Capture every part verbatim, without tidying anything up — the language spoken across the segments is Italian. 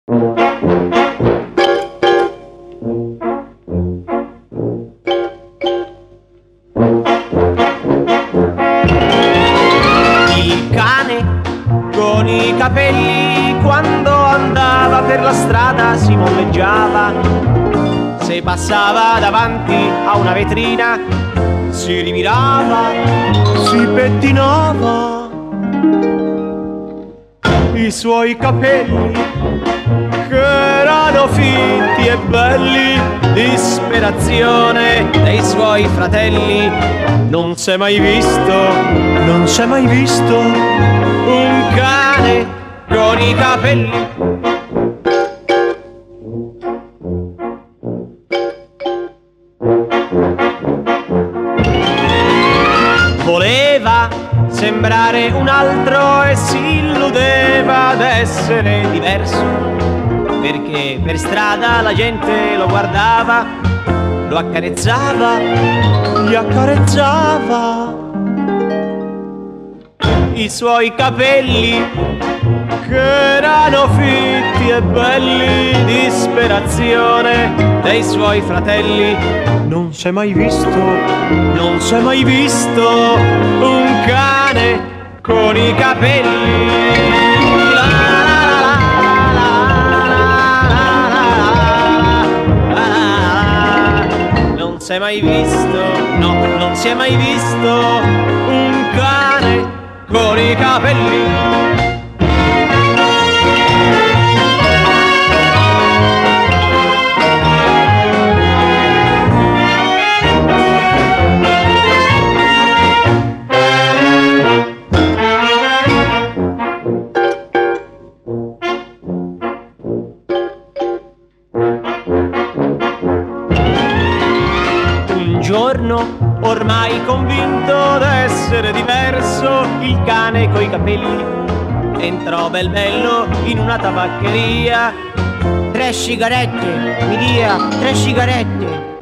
Il cane con i capelli quando andava per la strada si molleggiava. Se passava davanti a una vetrina si rimirava, si pettinava. I suoi capelli che erano fitti e belli, disperazione dei suoi fratelli. Non s'è mai visto, non s'è mai visto un cane con i capelli. Voleva sembrare un altro e si illudeva d'essere diverso, perché per strada la gente lo guardava, lo accarezzava, gli accarezzava. I suoi capelli che erano fitti e belli, disperazione dei suoi fratelli. Non s'è mai visto, non s'è mai visto un cane con i capelli. Non si è mai visto, no, non si è mai visto un cane con i capelli. Un giorno, ormai convinto d'essere diverso, il cane coi capelli entrò bel bello in una tabaccheria. Tre sigarette, mi dia, tre sigarette.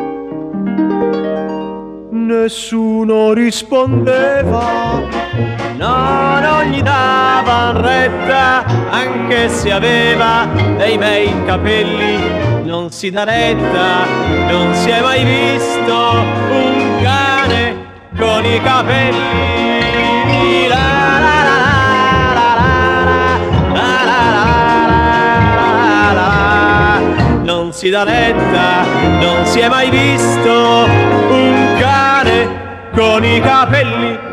Nessuno rispondeva, no, non gli davan retta, anche se aveva dei bei capelli. Non si dà retta, non si è mai visto un cane con i capelli. La la la la la la la la la. Non si dà retta, non si è mai visto un cane con i capelli.